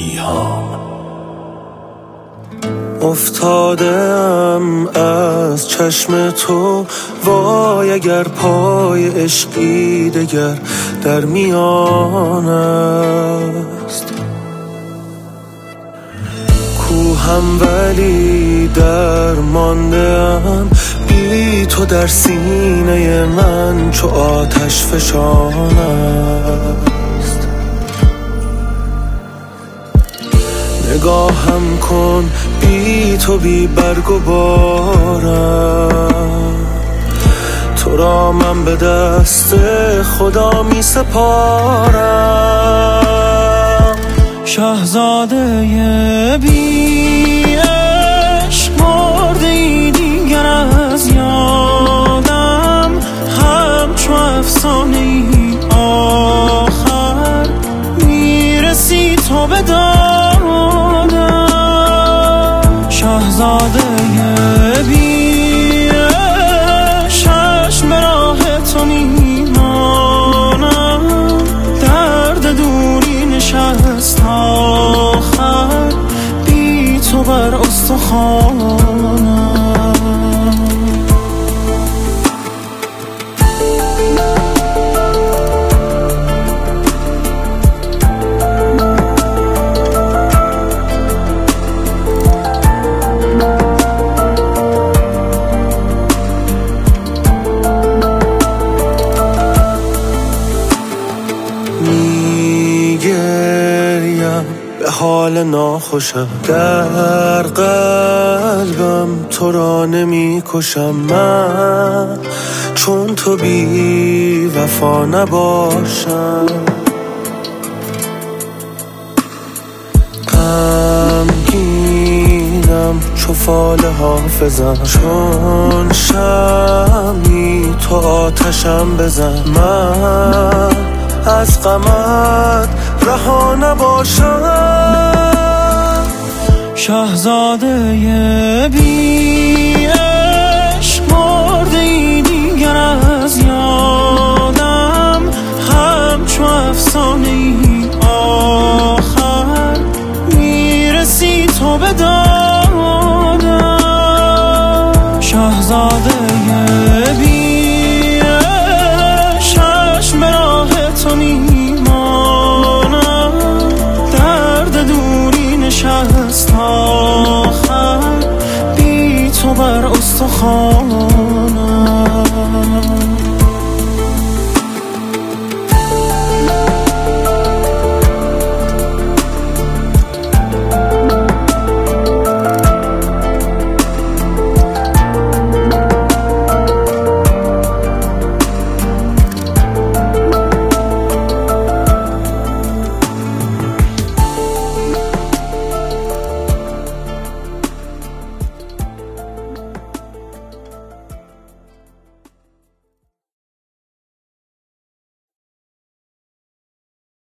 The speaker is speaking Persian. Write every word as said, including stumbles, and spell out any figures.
ایهام. افتادم از چشم تو، وای اگر پای عشقی دگر در میان است. کوهم ولی درمانده‌ام، بی تو در سینه من چو آتش فشان است. نگاهم کن بی تو بی برگ و بارم، تو را من به دست خدا می سپارم. شاهزاده بی عشق مرده ای دیگر از یادم، همچو افسانه ای آخر میرسی تو به دادم. شاهزاده بی عشق چشم به راه تو میمانم، درد دوری نشست آخر بی تو بر استخوانم. میگریم به حال ناخوشم، در قلبم تو را نمی کشم من، چون تو بی وفا نباشم. غمگینم چو فال حافظم، چون شمی تو آتشم بزن، من از غمت رها نباشم. شاهزاده بی عشق مرده ای دیگر از یادم، همچو افسانه ای آخر میرسی تو به دادم. شاهزاده بی عشق چشم به راه تو میمانم، درد دوری نشست آخر بی تو بر استخوان.